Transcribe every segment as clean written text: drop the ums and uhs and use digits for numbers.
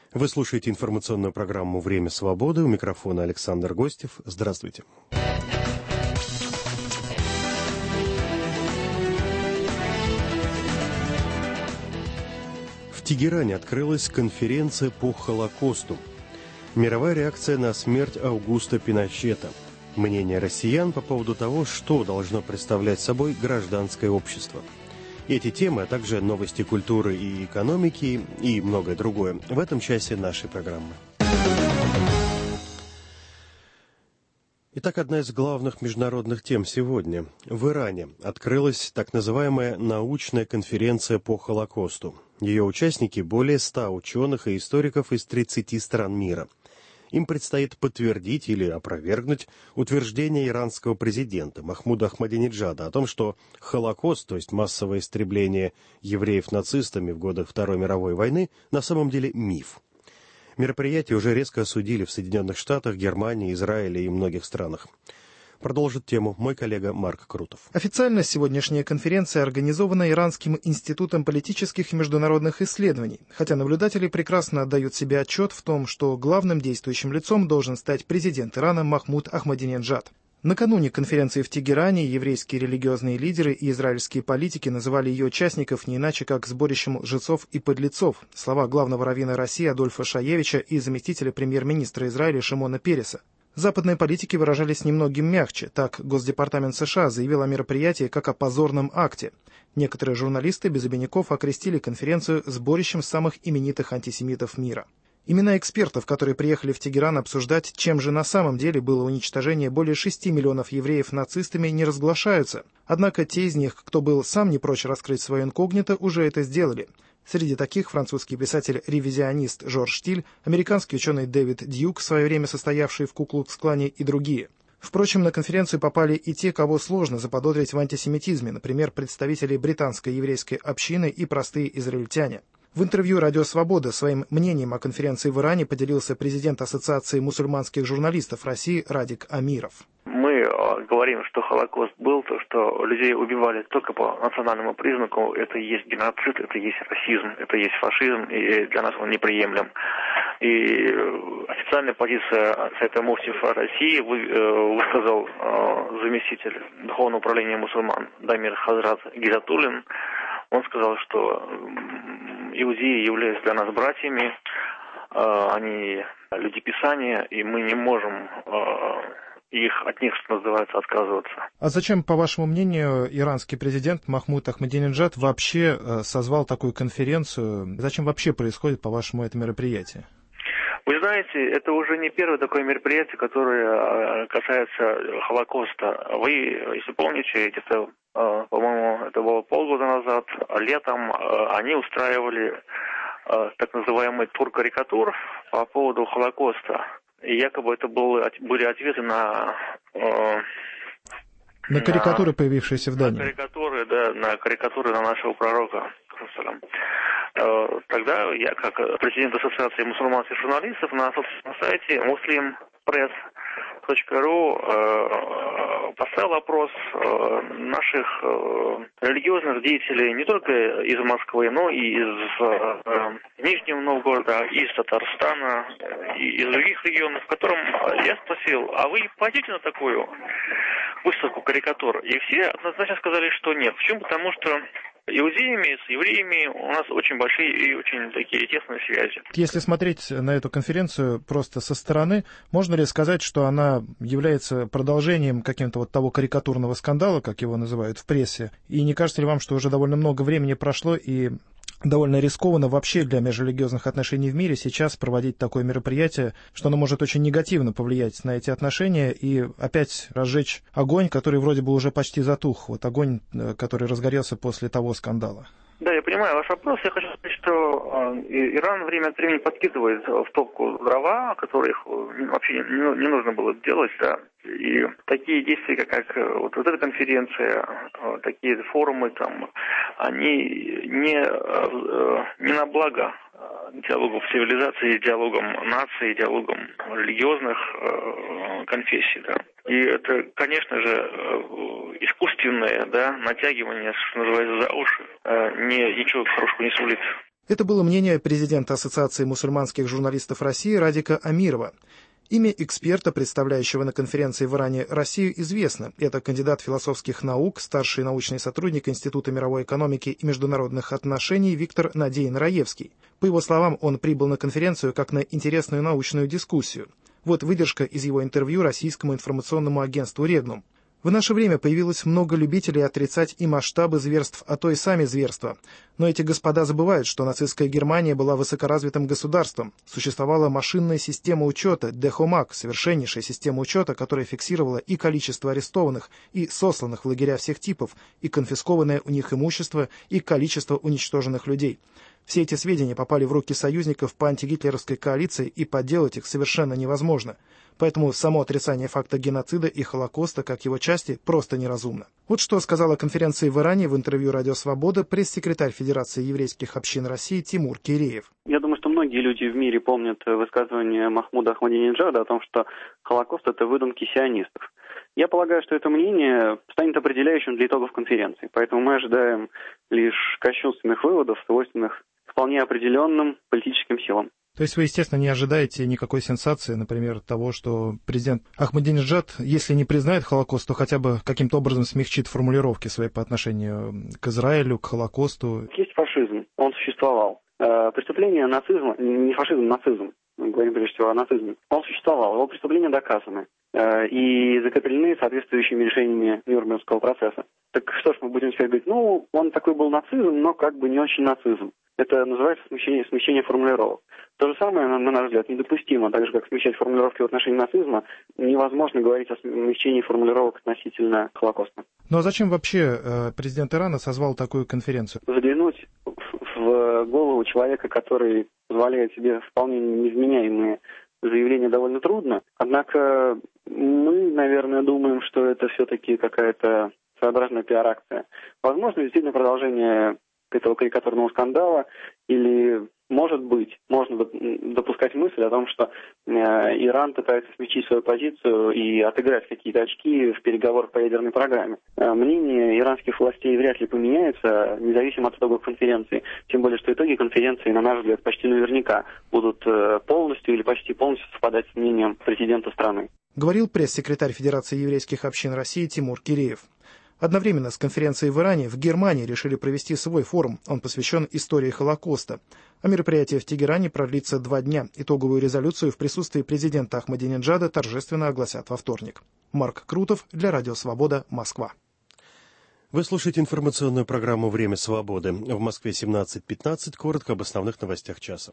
Вы слушаете информационную программу «Время свободы». У микрофона Александр Гостев. Здравствуйте. В Тегеране открылась конференция по Холокосту. Мировая реакция на смерть Аугуста Пиночета. Мнение россиян по поводу того, что должно представлять собой гражданское общество. Эти темы, а также новости культуры и экономики и многое другое в этом часе нашей программы. Итак, одна из главных международных тем сегодня. В Иране открылась так называемая научная конференция по Холокосту. Ее участники – более 100 ученых и историков из 30 стран мира. Им предстоит подтвердить или опровергнуть утверждение иранского президента Махмуда Ахмадинеджада о том, что Холокост, то есть массовое истребление евреев нацистами в годы Второй мировой войны, на самом деле миф. Мероприятие уже резко осудили в Соединенных Штатах, Германии, Израиле и многих странах. Продолжит тему мой коллега Марк Крутов. Официально сегодняшняя конференция организована Иранским институтом политических и международных исследований, хотя наблюдатели прекрасно отдают себе отчет в том, что главным действующим лицом должен стать президент Ирана Махмуд Ахмадинеджад. Накануне конференции в Тегеране еврейские религиозные лидеры и израильские политики называли ее участников не иначе, как сборищем лжецов и подлецов, слова главного раввина России Адольфа Шаевича и заместителя премьер-министра Израиля Шимона Переса. Западные политики выражались немногим мягче. Так, Госдепартамент США заявил о мероприятии как о позорном акте. Некоторые журналисты без обиняков окрестили конференцию сборищем самых именитых антисемитов мира. Имена экспертов, которые приехали в Тегеран обсуждать, чем же на самом деле было уничтожение более 6 миллионов евреев нацистами, не разглашаются. Однако те из них, кто был сам не прочь раскрыть свое инкогнито, уже это сделали. Среди таких французский писатель-ревизионист Жорж Штиль, американский ученый Дэвид Дьюк, в свое время состоявший в Ку-клукс-клане, и другие. Впрочем, на конференцию попали и те, кого сложно заподозрить в антисемитизме, например, представители британской еврейской общины и простые израильтяне. В интервью «Радио Свобода» своим мнением о конференции в Иране поделился президент Ассоциации мусульманских журналистов России Радик Амиров. Мы говорим, что Холокост был, то, что людей убивали только по национальному признаку, это и есть геноцид, это и есть расизм, это и есть фашизм, и для нас он неприемлем. И официальная позиция Совета муфтиев России высказал заместитель Духовного управления мусульман Дамир Хазрат Гизатуллин. Он сказал, что иудеи являются для нас братьями, они люди Писания, и мы не можем от них, что называется, отказываться. А зачем, по вашему мнению, иранский президент Махмуд Ахмадинеджад вообще созвал такую конференцию? Зачем вообще происходит, по-вашему, это мероприятие? Вы знаете, это уже не первое такое мероприятие, которое касается Холокоста. Вы, если помните, где-то, по-моему, это было полгода назад, летом они устраивали так называемый тур карикатур по поводу Холокоста. И якобы это были ответы на карикатуры, появившися в Дании. На карикатуры на нашего пророка. Тогда я, как президент Ассоциации мусульманских журналистов, на собственном сайте muslimpress.ru поставил опрос наших религиозных деятелей не только из Москвы, но и из Нижнего Новгорода, из Татарстана, и из других регионов, в котором я спросил, а вы пойдете на такую выставку карикатур? И все однозначно сказали, что нет. Почему? Потому что иудеями, с евреями у нас очень большие и очень такие тесные связи. Если смотреть на эту конференцию просто со стороны, можно ли сказать, что она является продолжением каким-то вот того карикатурного скандала, как его называют в прессе? И не кажется ли вам, что уже довольно много времени прошло и довольно рискованно вообще для межрелигиозных отношений в мире сейчас проводить такое мероприятие, что оно может очень негативно повлиять на эти отношения и опять разжечь огонь, который вроде бы уже почти затух, вот огонь, который разгорелся после того скандала? Да, я понимаю ваш вопрос. Я хочу сказать, что Иран время от времени подкидывает в топку дрова, которые вообще не нужно было делать, да. И такие действия, как вот эта конференция, такие форумы там, они не на благо диалогов цивилизации, диалогом наций, диалогом религиозных конфессий, да. И это, конечно же, искусственное, да, натягивание, что называется, за уши, ничего хорошего не сулит. Это было мнение президента Ассоциации мусульманских журналистов России Радика Амирова. Имя эксперта, представляющего на конференции в Иране Россию, известно. Это кандидат философских наук, старший научный сотрудник Института мировой экономики и международных отношений Виктор Надеин-Раевский. По его словам, он прибыл на конференцию как на интересную научную дискуссию. Вот выдержка из его интервью российскому информационному агентству «Регнум». В наше время появилось много любителей отрицать и масштабы зверств, а то и сами зверства. Но эти господа забывают, что нацистская Германия была высокоразвитым государством. Существовала машинная система учета, Дехомак, совершеннейшая система учета, которая фиксировала и количество арестованных, и сосланных в лагеря всех типов, и конфискованное у них имущество, и количество уничтоженных людей. Все эти сведения попали в руки союзников по антигитлеровской коалиции, и подделать их совершенно невозможно. Поэтому само отрицание факта геноцида и Холокоста, как его части, просто неразумно. Вот что сказал о конференции в Иране в интервью «Радио Свобода» пресс-секретарь Федерации еврейских общин России Тимур Киреев. Я думаю, что многие люди в мире помнят высказывание Махмуда Ахмадинеджада о том, что Холокост – это выдумки сионистов. Я полагаю, что это мнение станет определяющим для итогов конференции, поэтому мы ожидаем лишь кощунственных выводов, свойственных вполне определенным политическим силам. То есть вы, естественно, не ожидаете никакой сенсации, например, того, что президент Ахмадинеджад, если не признает Холокост, то хотя бы каким-то образом смягчит формулировки свои по отношению к Израилю, к Холокосту? Есть фашизм, он существовал. Преступление нацизма, не фашизм, нацизм, мы говорим прежде всего о нацизме, он существовал, его преступления доказаны и закреплены соответствующими решениями Нюрнбергского процесса. Так что ж мы будем теперь говорить, он такой был нацизм, но как бы не очень нацизм. Это называется смещение формулировок. То же самое, на наш взгляд, недопустимо. Так же, как смещать формулировки в отношении нацизма, невозможно говорить о смещении формулировок относительно Холокоста. Ну а зачем вообще президент Ирана созвал такую конференцию? Заглянуть в голову человека, который позволяет себе вполне невменяемые заявления, довольно трудно. Однако мы, наверное, думаем, что это все-таки какая-то своеобразная пиар-акция. Возможно, действительно продолжение этого карикатурного скандала, или, может быть, можно допускать мысль о том, что Иран пытается смягчить свою позицию и отыграть какие-то очки в переговорах по ядерной программе. Мнение иранских властей вряд ли поменяется, независимо от итогов конференции, тем более, что итоги конференции, на наш взгляд, почти наверняка будут полностью или почти полностью совпадать с мнением президента страны. Говорил пресс-секретарь Федерации еврейских общин России Тимур Киреев. Одновременно с конференцией в Иране в Германии решили провести свой форум. Он посвящен истории Холокоста. А мероприятие в Тегеране продлится 2 дня. Итоговую резолюцию в присутствии президента Ахмадинеджада торжественно огласят во вторник. Марк Крутов для Радио Свобода, Москва. Вы слушаете информационную программу «Время свободы». В Москве 17:15. Коротко об основных новостях часа.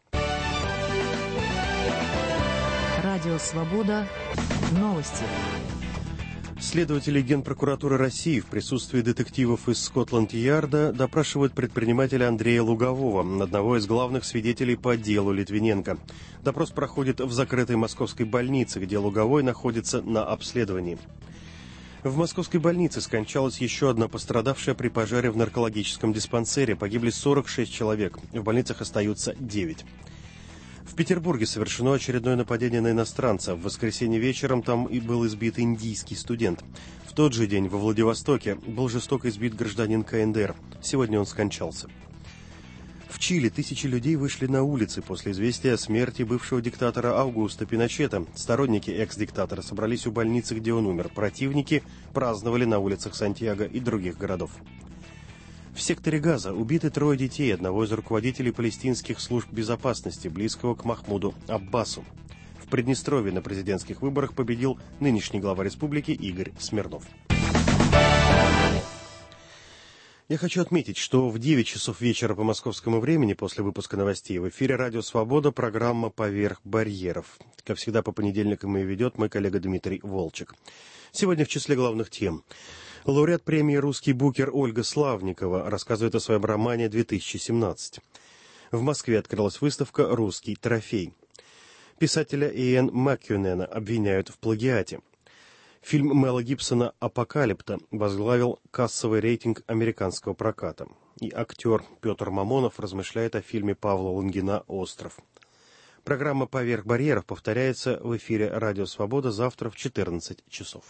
Радио Свобода. Новости. Следователи Генпрокуратуры России в присутствии детективов из Скотланд-Ярда допрашивают предпринимателя Андрея Лугового, одного из главных свидетелей по делу Литвиненко. Допрос проходит в закрытой московской больнице, где Луговой находится на обследовании. В московской больнице скончалась еще одна пострадавшая при пожаре в наркологическом диспансере. Погибли 46 человек. В больницах остаются 9. В Петербурге совершено очередное нападение на иностранца. В воскресенье вечером там и был избит индийский студент. В тот же день во Владивостоке был жестоко избит гражданин КНДР. Сегодня он скончался. В Чили тысячи людей вышли на улицы после известия о смерти бывшего диктатора Аугусто Пиночета. Сторонники экс-диктатора собрались у больницы, где он умер. Противники праздновали на улицах Сантьяго и других городов. В секторе Газа убиты 3 детей одного из руководителей палестинских служб безопасности, близкого к Махмуду Аббасу. В Приднестровье на президентских выборах победил нынешний глава республики Игорь Смирнов. Я хочу отметить, что в 9 часов вечера по московскому времени после выпуска новостей в эфире «Радио Свобода» программа «Поверх барьеров». Как всегда, по понедельникам ее ведет мой коллега Дмитрий Волчек. Сегодня в числе главных тем. Лауреат премии «Русский букер» Ольга Славникова рассказывает о своем романе «2017». В Москве открылась выставка «Русский трофей». Писателя Иэн Маккюнена обвиняют в плагиате. Фильм Мела Гибсона «Апокалипта» возглавил кассовый рейтинг американского проката. И актер Петр Мамонов размышляет о фильме Павла Лунгина «Остров». Программа «Поверх барьеров» повторяется в эфире «Радио Свобода» завтра в 14 часов.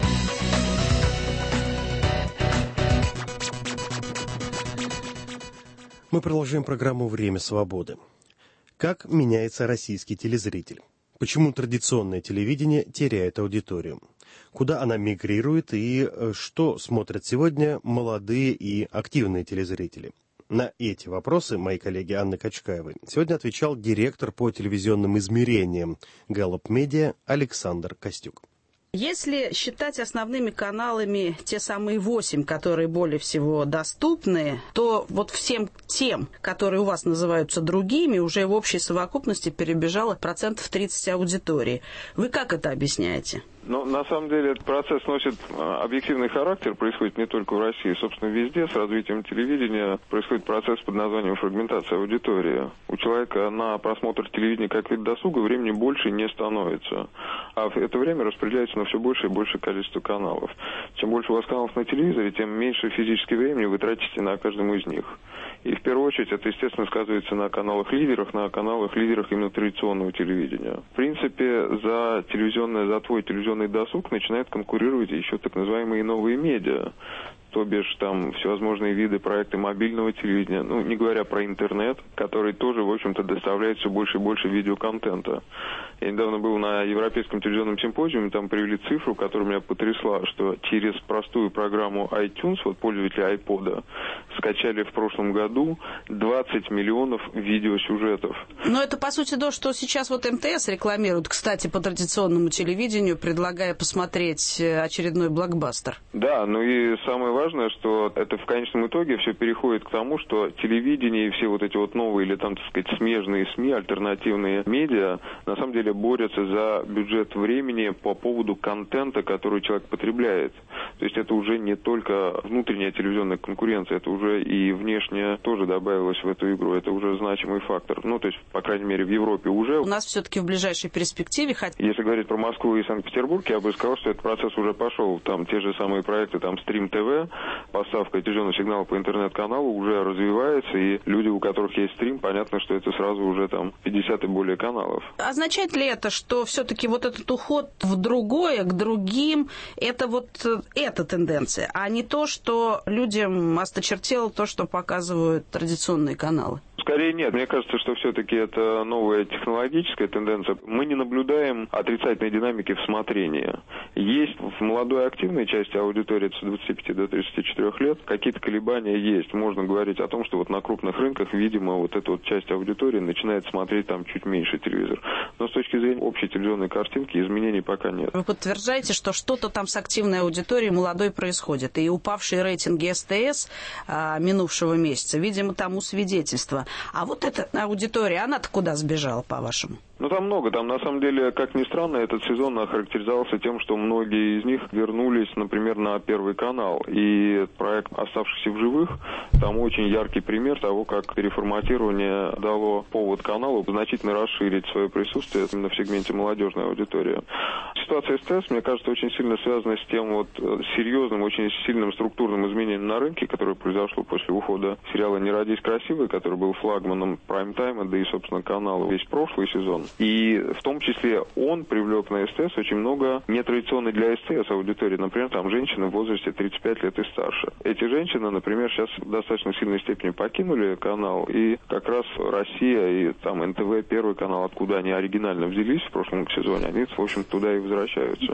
Мы продолжаем программу «Время свободы». Как меняется российский телезритель? Почему традиционное телевидение теряет аудиторию? Куда она мигрирует и что смотрят сегодня молодые и активные телезрители? На эти вопросы моей коллеги Анны Качкаевой сегодня отвечал директор по телевизионным измерениям Gallup Media Александр Костюк. Если считать основными каналами те самые 8, которые более всего доступны, то вот всем тем, которые у вас называются другими, уже в общей совокупности перебежало 30% аудитории. Вы как это объясняете? Ну, на самом деле, этот процесс носит объективный характер, происходит не только в России, собственно, везде. С развитием телевидения происходит процесс под названием фрагментация аудитории. У человека на просмотр телевидения как вид досуга времени больше не становится, а это время распределяется на все больше и большее количество каналов. Чем больше у вас каналов на телевизоре, тем меньше физического времени вы тратите на каждом из них. И в первую очередь это, естественно, сказывается на каналах-лидерах именно традиционного телевидения. В принципе, за твой телевизионный досуг начинают конкурировать еще так называемые новые медиа. То бишь там всевозможные виды проекты мобильного телевидения, ну, не говоря про интернет, который тоже, в общем-то, доставляет все больше и больше видеоконтента. Я недавно был на Европейском телевизионном симпозиуме, там привели цифру, которая меня потрясла, что через простую программу iTunes, вот пользователи iPod, скачали в прошлом году 20 миллионов видеосюжетов. Но это, по сути, то, что сейчас вот МТС рекламирует, кстати, по традиционному телевидению, предлагая посмотреть очередной блокбастер. Да, ну и самое важное, что это в конечном итоге все переходит к тому, что телевидение и все вот эти вот новые или там, так сказать, смежные СМИ, альтернативные медиа, на самом деле борются за бюджет времени по поводу контента, который человек потребляет. То есть это уже не только внутренняя телевизионная конкуренция, это уже и внешняя тоже добавилась в эту игру. Это уже значимый фактор. Ну, то есть, по крайней мере, в Европе уже. У нас все-таки в ближайшей перспективе... Если говорить про Москву и Санкт-Петербург, я бы сказал, что этот процесс уже пошел. Там те же самые проекты, там Stream TV, поставка телевизионного сигнала по интернет-каналу уже развивается, и люди, у которых есть стрим, понятно, что это сразу уже там 50 и более каналов. Означает ли это, что все-таки вот этот уход в другое, к другим, это вот эта тенденция, а не то, что людям осточертело то, что показывают традиционные каналы? Скорее нет. Мне кажется, что все-таки это новая технологическая тенденция. Мы не наблюдаем отрицательной динамики в смотрении. Есть в молодой активной части аудитории с 25 до 34 лет какие-то колебания есть. Можно говорить о том, что вот на крупных рынках, видимо, вот эта вот часть аудитории начинает смотреть там чуть меньше телевизор. Но с точки зрения общей телевизионной картинки изменений пока нет. Вы подтверждаете, что что-то там с активной аудиторией молодой происходит. И упавшие рейтинги СТС минувшего месяца, видимо, тому свидетельство. А вот эта аудитория, она-то куда сбежала, по-вашему? Ну, там много. Там, на самом деле, как ни странно, этот сезон охарактеризовался тем, что многие из них вернулись, например, на Первый канал. И проект «Оставшихся в живых» там очень яркий пример того, как переформатирование дало повод каналу значительно расширить свое присутствие именно в сегменте молодежной аудитории. Ситуация СТС, мне кажется, очень сильно связана с тем вот серьезным, очень сильным структурным изменением на рынке, которое произошло после ухода сериала «Не родись красивой», который был флагманом прайм-тайма, да и, собственно, канала весь прошлый сезон. И в том числе он привлек на СТС очень много нетрадиционной для СТС аудитории. Например, там женщины в возрасте 35 лет и старше. Эти женщины, например, сейчас в достаточно сильной степени покинули канал. И как раз Россия и там НТВ, Первый канал, откуда они оригинально взялись в прошлом сезоне, они, в общем, туда и возвращаются.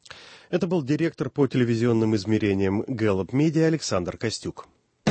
Это был директор по телевизионным измерениям Gallup Media Александр Костюк.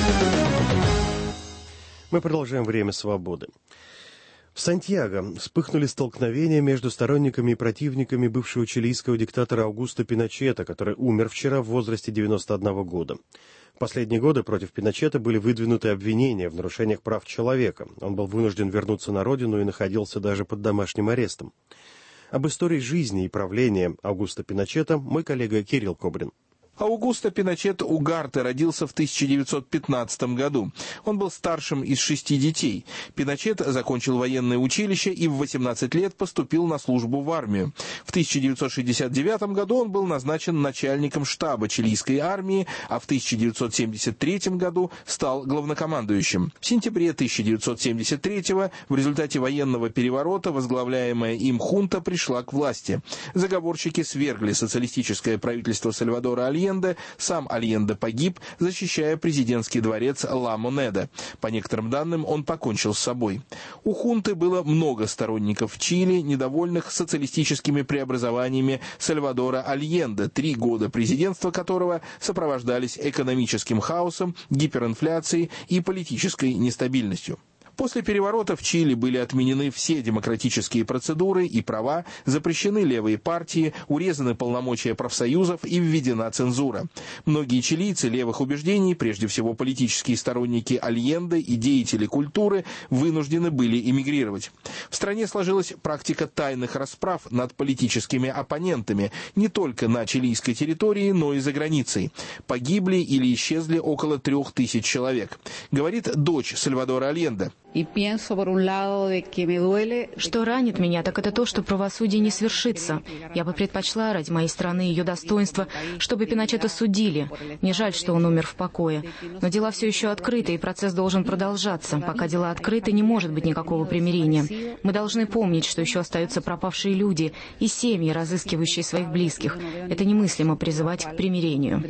Мы продолжаем «Время свободы». В Сантьяго вспыхнули столкновения между сторонниками и противниками бывшего чилийского диктатора Аугусто Пиночета, который умер вчера в возрасте 91 года. В последние годы против Пиночета были выдвинуты обвинения в нарушениях прав человека. Он был вынужден вернуться на родину и находился даже под домашним арестом. Об истории жизни и правления Аугусто Пиночета мой коллега Кирилл Кобрин. Аугусто Пиночет Угарте родился в 1915 году. Он был старшим из 6 детей. Пиночет закончил военное училище и в 18 лет поступил на службу в армию. В 1969 году он был назначен начальником штаба чилийской армии, а в 1973 году стал главнокомандующим. В сентябре 1973 в результате военного переворота возглавляемая им хунта пришла к власти. Заговорщики свергли социалистическое правительство Сальвадора Альенде Альенде, сам Альенде погиб, защищая президентский дворец Ла Монеда. По некоторым данным, он покончил с собой. У хунты было много сторонников в Чили, недовольных социалистическими преобразованиями Сальвадора Альенде, 3 года президентства которого сопровождались экономическим хаосом, гиперинфляцией и политической нестабильностью. После переворота в Чили были отменены все демократические процедуры и права, запрещены левые партии, урезаны полномочия профсоюзов и введена цензура. Многие чилийцы левых убеждений, прежде всего политические сторонники Альенде и деятели культуры, вынуждены были эмигрировать. В стране сложилась практика тайных расправ над политическими оппонентами, не только на чилийской территории, но и за границей. Погибли или исчезли около 3000 человек. Говорит дочь Сальвадора Альенде. Что ранит меня, так это то, что правосудие не свершится. Я бы предпочла ради моей страны и ее достоинства, чтобы Пиночета судили. Мне жаль, что он умер в покое. Но дела все еще открыты, и процесс должен продолжаться. Пока дела открыты, не может быть никакого примирения. Мы должны помнить, что еще остаются пропавшие люди и семьи, разыскивающие своих близких. Это немыслимо призывать к примирению.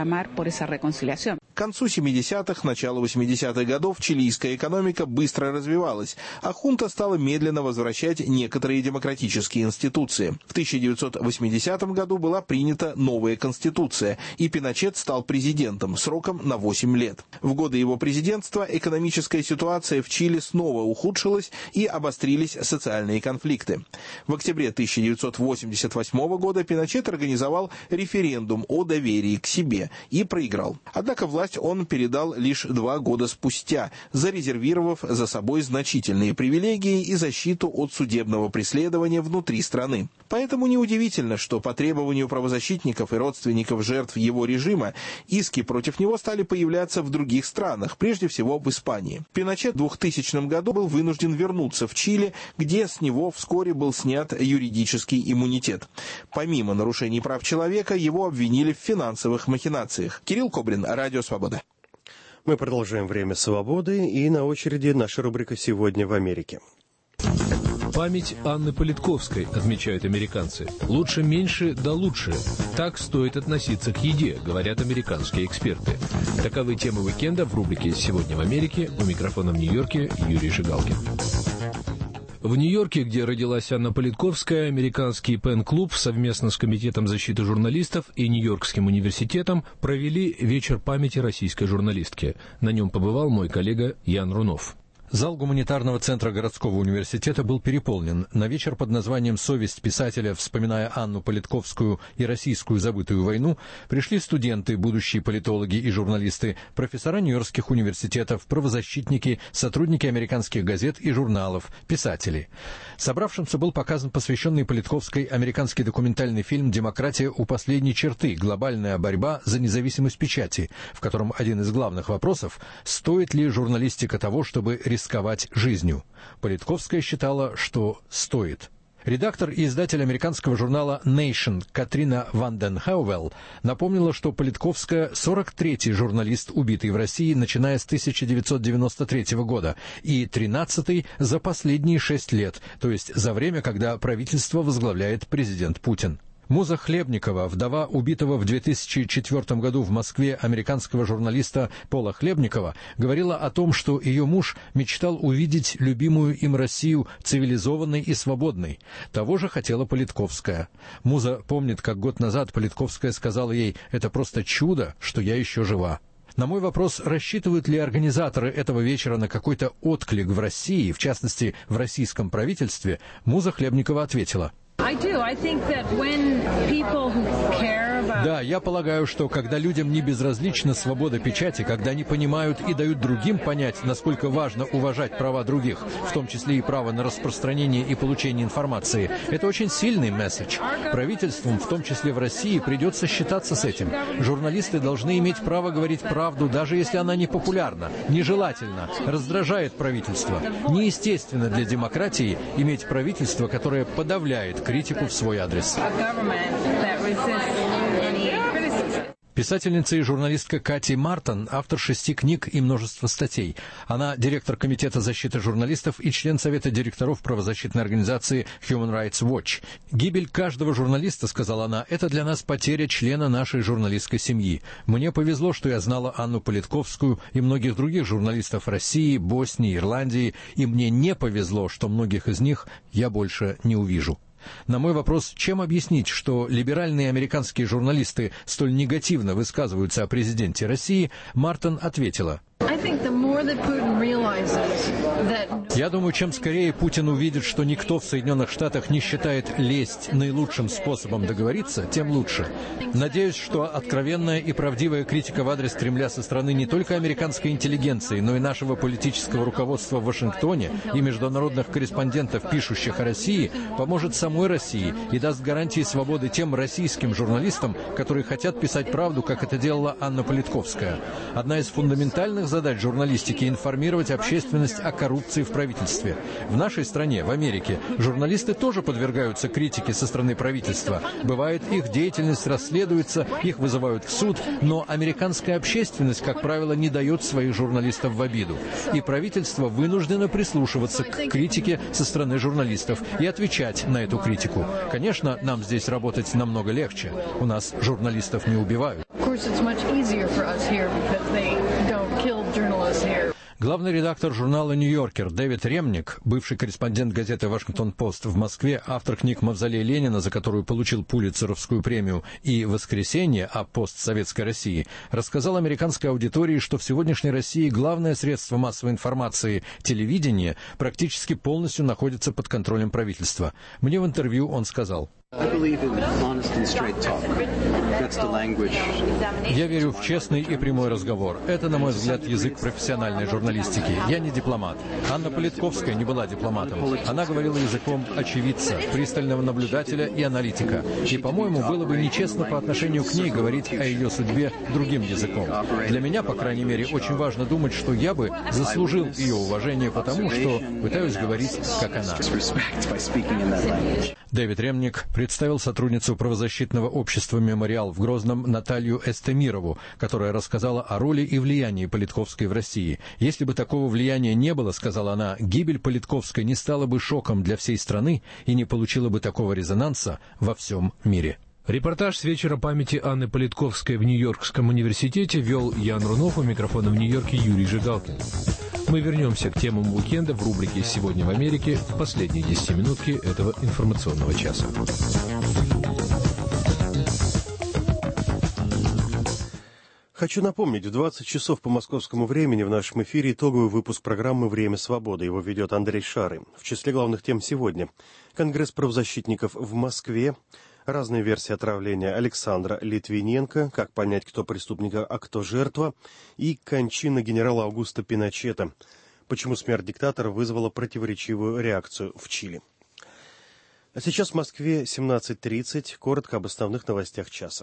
К концу 70-х, началу 80-х годов чилийская экономика быстро развивалась, а хунта стала медленно возвращать некоторые демократические институции. В 1980 году была принята новая конституция, и Пиночет стал президентом сроком на 8 лет. В годы его президентства экономическая ситуация в Чили снова ухудшилась и обострились социальные конфликты. В октябре 1988 года Пиночет организовал референдум о доверии к себе и проиграл. Однако власть он передал лишь 2 года спустя, зарезервировав за собой значительные привилегии и защиту от судебного преследования внутри страны. Поэтому неудивительно, что по требованию правозащитников и родственников жертв его режима иски против него стали появляться в других странах, прежде всего в Испании. Пиночет в 2000 году был вынужден вернуться в Чили, где с него вскоре был снят юридический иммунитет. Помимо нарушений прав человека, его обвинили в финансовых махинациях. Кирилл Кобрин, Радио Свобода. Мы продолжаем «Время свободы», и на очереди наша рубрика «Сегодня в Америке». Память Анны Политковской, отмечают американцы. Лучше меньше, да лучше. Так стоит относиться к еде, говорят американские эксперты. Таковы темы уикенда в рубрике «Сегодня в Америке». У микрофона в Нью-Йорке Юрий Жигалкин. В Нью-Йорке, где родилась Анна Политковская, американский Пен-клуб совместно с Комитетом защиты журналистов и Нью-Йоркским университетом провели вечер памяти российской журналистки. На нем побывал мой коллега Ян Рунов. Зал гуманитарного центра городского университета был переполнен. На вечер под названием «Совесть писателя», вспоминая Анну Политковскую и российскую забытую войну, пришли студенты, будущие политологи и журналисты, профессора нью-йоркских университетов, правозащитники, сотрудники американских газет и журналов, писатели. Собравшимся был показан посвященный Политковской американский документальный фильм «Демократия у последней черты. Глобальная борьба за независимость печати», в котором один из главных вопросов – стоит ли журналистика того, чтобы рисковать жизнью. Политковская считала, что стоит. Редактор и издатель американского журнала Nation Катрина Ванден Хауэлл напомнила, что Политковская – 43-й журналист, убитый в России, начиная с 1993 года, и 13-й за последние 6 лет, то есть за время, когда правительство возглавляет президент Путин. Муза Хлебникова, вдова убитого в 2004 году в Москве американского журналиста Пола Хлебникова, говорила о том, что ее муж мечтал увидеть любимую им Россию цивилизованной и свободной. Того же хотела Политковская. Муза помнит, как год назад Политковская сказала ей: «Это просто чудо, что я еще жива». На мой вопрос, рассчитывают ли организаторы этого вечера на какой-то отклик в России, в частности, в российском правительстве, Муза Хлебникова ответила: Да, я полагаю, что когда людям не безразлична свобода печати, когда они понимают и дают другим понять, насколько важно уважать права других, в том числе и право на распространение и получение информации, это очень сильный месседж. Правительствам, в том числе в России, придется считаться с этим. Журналисты должны иметь право говорить правду, даже если она не популярна, нежелательна, раздражает правительство. Неестественно для демократии иметь правительство, которое подавляет критику в свой адрес. Писательница и журналистка Кати Мартон, автор 6 книг и множества статей. Она директор Комитета защиты журналистов и член Совета директоров правозащитной организации Human Rights Watch. «Гибель каждого журналиста, — сказала она, — это для нас потеря члена нашей журналистской семьи. Мне повезло, что я знала Анну Политковскую и многих других журналистов России, Боснии, Ирландии, и мне не повезло, что многих из них я больше не увижу». На мой вопрос, чем объяснить, что либеральные американские журналисты столь негативно высказываются о президенте России, Мартон ответила: «Я думаю, чем скорее Путин увидит, что никто в Соединенных Штатах не считает лесть наилучшим способом договориться, тем лучше. Надеюсь, что откровенная и правдивая критика в адрес Кремля со стороны не только американской интеллигенции, но и нашего политического руководства в Вашингтоне и международных корреспондентов, пишущих о России, поможет самой России и даст гарантии свободы тем российским журналистам, которые хотят писать правду, как это делала Анна Политковская. Одна из фундаментальных задач журналистики — информировать общественность о коррупции в правительстве. В нашей стране, в Америке, журналисты тоже подвергаются критике со стороны правительства. Бывает, их деятельность расследуется, их вызывают в суд, но американская общественность, как правило, не дает своих журналистов в обиду. И правительство вынуждено прислушиваться к критике со стороны журналистов и отвечать на эту критику. Конечно, нам здесь работать намного легче. У нас журналистов не убивают. Главный редактор журнала «Нью-Йоркер» Дэвид Ремник, бывший корреспондент газеты «Вашингтон-Пост» в Москве, автор книг «Мавзолей Ленина», за которую получил Пулитцеровскую премию, и «Воскресенье» о постсоветской России, рассказал американской аудитории, что в сегодняшней России главное средство массовой информации – телевидение – практически полностью находится под контролем правительства. Мне в интервью он сказал: «Я верю в честный и прямой разговор. Это, на мой взгляд, язык профессиональной журналистики. Я не дипломат. Анна Политковская не была дипломатом. Она говорила языком очевидца, пристального наблюдателя и аналитика. И, по-моему, было бы нечестно по отношению к ней говорить о ее судьбе другим языком. Для меня, по крайней мере, очень важно думать, что я бы заслужил ее уважение потому, что пытаюсь говорить, как она». Дэвид Ремник представил сотрудницу правозащитного общества «Мемориал» в Грозном Наталью Эстемирову, которая рассказала о роли и влиянии Политковской в России. «Если бы такого влияния не было, — сказала она, — гибель Политковской не стала бы шоком для всей страны и не получила бы такого резонанса во всем мире». Репортаж с вечера памяти Анны Политковской в Нью-Йоркском университете вел Ян Рунов, у микрофона в Нью-Йорке Юрий Жигалкин. Мы вернемся к темам уикенда в рубрике «Сегодня в Америке» в последние 10-минутки этого информационного часа. Хочу напомнить, в 20 часов по московскому времени в нашем эфире итоговый выпуск программы «Время свободы». Его ведет Андрей Шары. В числе главных тем сегодня: Конгресс правозащитников в Москве, разные версии отравления Александра Литвиненко, как понять, кто преступник, а кто жертва, и кончина генерала Аугусто Пиночета, почему смерть диктатора вызвала противоречивую реакцию в Чили. А сейчас в Москве 17:30. Коротко об основных новостях часа.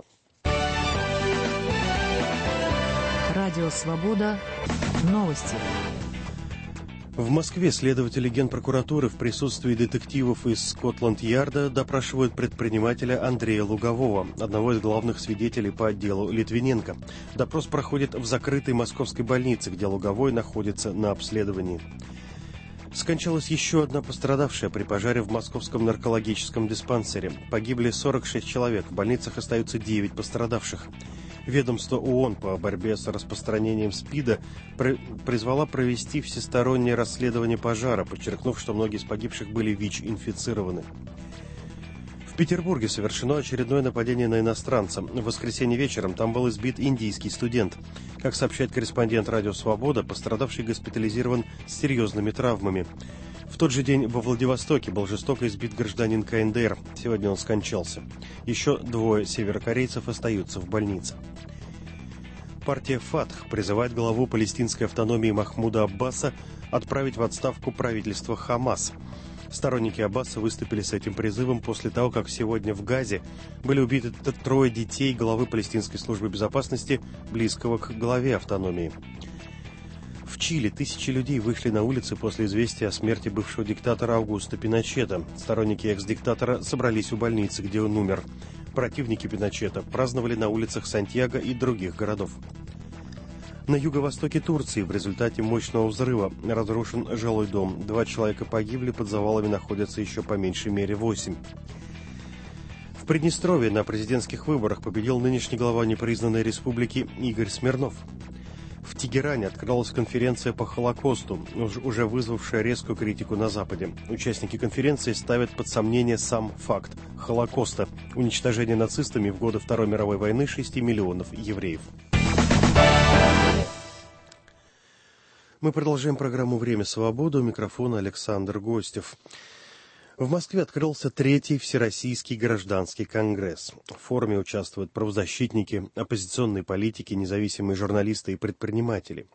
Радио «Свобода». Новости. В Москве следователи Генпрокуратуры в присутствии детективов из Скотланд-Ярда допрашивают предпринимателя Андрея Лугового, одного из главных свидетелей по делу Литвиненко. Допрос проходит в закрытой московской больнице, где Луговой находится на обследовании. Скончалась еще одна пострадавшая при пожаре в московском наркологическом диспансере. Погибли 46 человек, в больницах остаются 9 пострадавших. Ведомство ООН по борьбе с распространением СПИДа призвало провести всестороннее расследование пожара, подчеркнув, что многие из погибших были ВИЧ-инфицированы. В Петербурге совершено очередное нападение на иностранца. В воскресенье вечером там был избит индийский студент. Как сообщает корреспондент «Радио Свобода», пострадавший госпитализирован с серьезными травмами. В тот же день во Владивостоке был жестоко избит гражданин КНДР. Сегодня он скончался. Еще 2 северокорейцев остаются в больнице. Партия «Фатх» призывает главу палестинской автономии Махмуда Аббаса отправить в отставку правительство Хамас. Сторонники Аббаса выступили с этим призывом после того, как сегодня в Газе были убиты 3 детей главы палестинской службы безопасности, близкого к главе автономии. В Чили тысячи людей вышли на улицы после известия о смерти бывшего диктатора Аугусто Пиночета. Сторонники экс-диктатора собрались у больницы, где он умер. Противники Пиночета праздновали на улицах Сантьяго и других городов. На юго-востоке Турции в результате мощного взрыва разрушен жилой дом. 2 человека погибли, под завалами находятся еще по меньшей мере 8. В Приднестровье на президентских выборах победил нынешний глава непризнанной республики Игорь Смирнов. В Тегеране открылась конференция по Холокосту, уже вызвавшая резкую критику на Западе. Участники конференции ставят под сомнение сам факт Холокоста, уничтожения нацистами в годы Второй мировой войны 6 миллионов евреев. Мы продолжаем программу «Время свободы». У микрофона Александр Гостев. В Москве открылся 3-й Всероссийский гражданский конгресс. В форуме участвуют правозащитники, оппозиционные политики, независимые журналисты и предприниматели.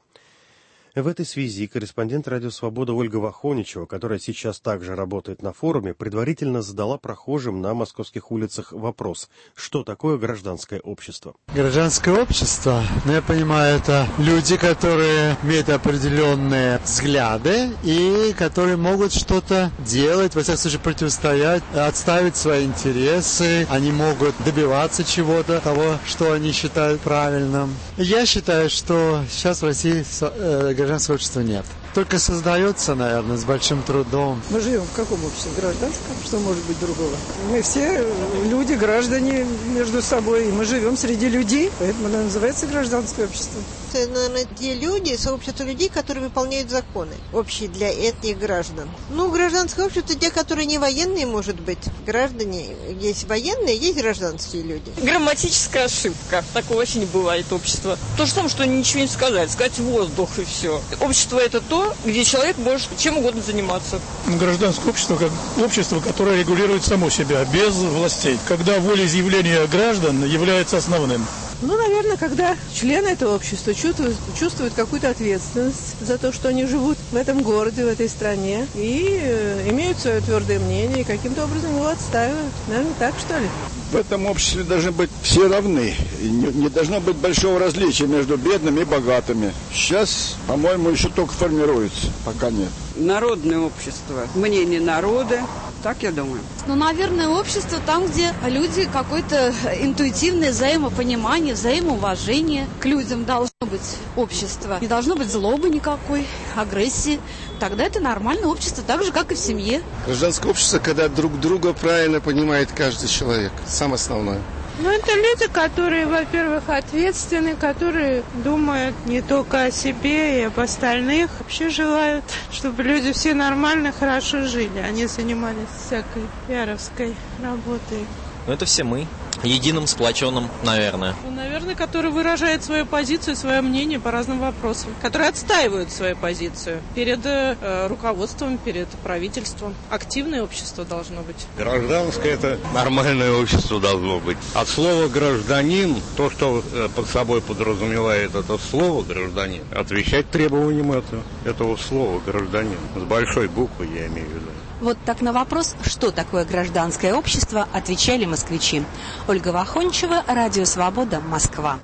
В этой связи корреспондент «Радио Свобода» Ольга Вахоничева, которая сейчас также работает на форуме, предварительно задала прохожим на московских улицах вопрос: что такое гражданское общество? Гражданское общество, я понимаю, это люди, которые имеют определенные взгляды и которые могут что-то делать, во всяком случае противостоять, отставить свои интересы, они могут добиваться чего-то, того, что они считают правильным. Я считаю, что сейчас в России гражданского общества нет. Только создается, наверное, с большим трудом. Мы живем в каком обществе? Гражданском? Что может быть другого? Мы все люди, граждане между собой, и мы живем среди людей, поэтому оно называется гражданское общество. Это, наверное, те люди, сообщество людей, которые выполняют законы, общие для этих граждан. Гражданское общество те, которые не военные, может быть. Граждане есть военные, есть гражданские люди. Грамматическая ошибка. Такого вообще не бывает общество. То же самое, что ничего не сказать воздух и все. Общество это то, где человек может чем угодно заниматься. Гражданское общество как общество, которое регулирует само себя, без властей. Когда волеизъявление граждан является основным. Наверное, когда члены этого общества чувствуют какую-то ответственность за то, что они живут в этом городе, в этой стране, и имеют свое твердое мнение, и каким-то образом его отстаивают. Наверное, так, что ли? В этом обществе должны быть все равны. Не должно быть большого различия между бедными и богатыми. Сейчас, по-моему, еще только формируется, пока нет. Народное общество, мнение народа, так я думаю. Наверное, общество там, где люди какое-то интуитивное взаимопонимание, взаимоуважение к людям должно быть общество. Не должно быть злобы никакой, агрессии. Тогда это нормальное общество, так же, как и в семье. Гражданское общество, когда друг друга правильно понимает каждый человек. Самое основное. Это люди, которые, во-первых, ответственны, которые думают не только о себе и об остальных. Вообще желают, чтобы люди все нормально, хорошо жили, а не занимались всякой пиаровской работой. Это все мы, единым, сплоченным, наверное. Наверное, которые выражают свою позицию, свое мнение по разным вопросам. Которые отстаивают свою позицию перед руководством, перед правительством. Активное общество должно быть. Гражданское – это нормальное общество должно быть. От слова «гражданин», то, что под собой подразумевает это слово «гражданин», отвечать требованиям этого слова «гражданин». С большой буквы я имею в виду. Вот так на вопрос, что такое гражданское общество, отвечали москвичи. Ольга Вахоничева, Радио Свобода, Москва.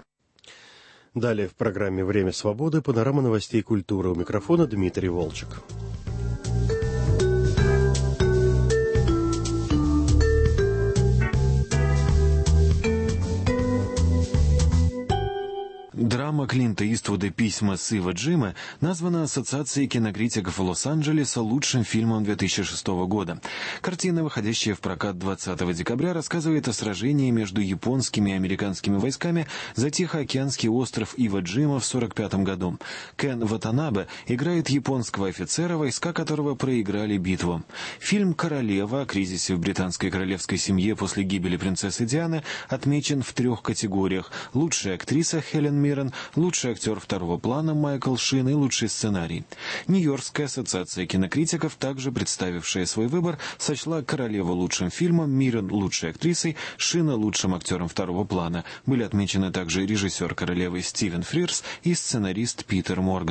Далее в программе «Время свободы» панорама новостей культуры. У микрофона Дмитрий Волчек. Драма Клинта Иствуда «Письма с Иво Джима» названа Ассоциацией кинокритиков Лос-Анджелеса лучшим фильмом 2006 года. Картина, выходящая в прокат 20 декабря, рассказывает о сражении между японскими и американскими войсками за Тихоокеанский остров Иво Джима в 1945 году. Кен Ватанабе играет японского офицера, войска которого проиграли битву. Фильм «Королева» о кризисе в британской королевской семье после гибели принцессы Дианы отмечен в 3 категориях: лучшая актриса Хелен Миррен, лучший актер второго плана Майкл Шин и лучший сценарий. Нью-Йоркская ассоциация кинокритиков, также представившая свой выбор, сочла «Королеву» лучшим фильмом, Миррен лучшей актрисой, Шина лучшим актером второго плана. Были отмечены также режиссер «Королевы» Стивен Фрирс и сценарист Питер Морган.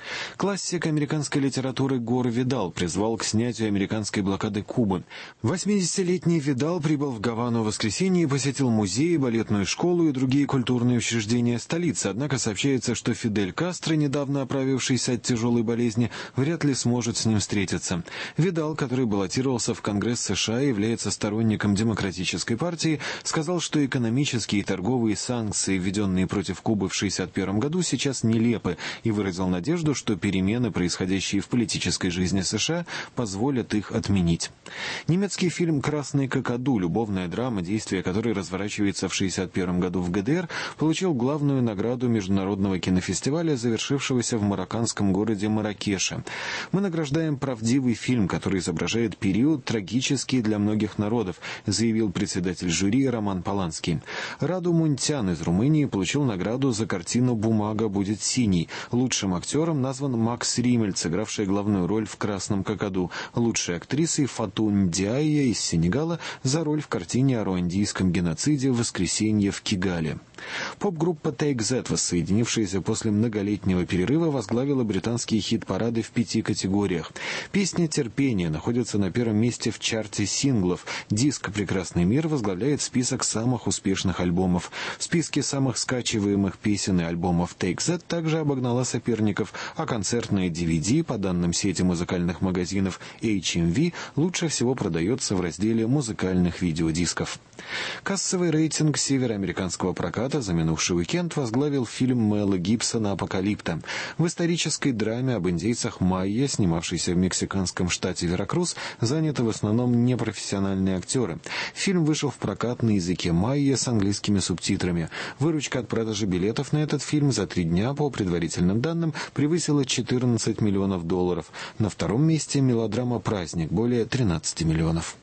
Классик американской литературы Гор Видал призвал к снятию американской блокады Кубы. 80-летний Видал прибыл в Гавану в воскресенье и посетил музеи, балетную школу и другие культурные учреждения столицы. Однако сообщается, что Фидель Кастро, недавно оправившийся от тяжелой болезни, вряд ли сможет с ним встретиться. Видал, который баллотировался в Конгресс США и является сторонником Демократической партии, сказал, что экономические и торговые санкции, введенные против Кубы в 1961 году, сейчас нелепы, и выразил надежду, что перемены, происходящие в политической жизни США, позволят их отменить. Немецкий фильм «Красный какаду», любовная драма, действие которой разворачивается в 1961 году в ГДР, получил главную награду международного кинофестиваля, завершившегося в марокканском городе Марракеше. Мы награждаем правдивый фильм, который изображает период, трагический для многих народов, заявил председатель жюри Роман Поланский. Раду Мунтян из Румынии получил награду за картину «Бумага будет синей». Лучшим актером назван Макс Риммельц, сыгравший главную роль в «Красном какаду». Лучшей актрисой Фату Ндиая из Сенегала за роль в картине о руандийском геноциде «Воскресенье в Кигале». Поп-группа Take That, воссоединившаяся после многолетнего перерыва, возглавила британские хит-парады в 5 категориях. Песня «Терпение» находится на первом месте в чарте синглов. Диск «Прекрасный мир» возглавляет список самых успешных альбомов. В списке самых скачиваемых песен и альбомов Take That также обогнала соперников, а концертные DVD, по данным сети музыкальных магазинов HMV, лучше всего продается в разделе музыкальных видеодисков. Кассовый рейтинг североамериканского проката за минувший уикенд возглавил фильм Мэла Гибсона «Апокалипта». В исторической драме об индейцах майя, снимавшейся в мексиканском штате Веракрус, заняты в основном непрофессиональные актеры. Фильм вышел в прокат на языке майя с английскими субтитрами. Выручка от продажи билетов на этот фильм за 3 дня, по предварительным данным, превысила $14 миллионов. На втором месте мелодрама «Праздник» — более 13 миллионов.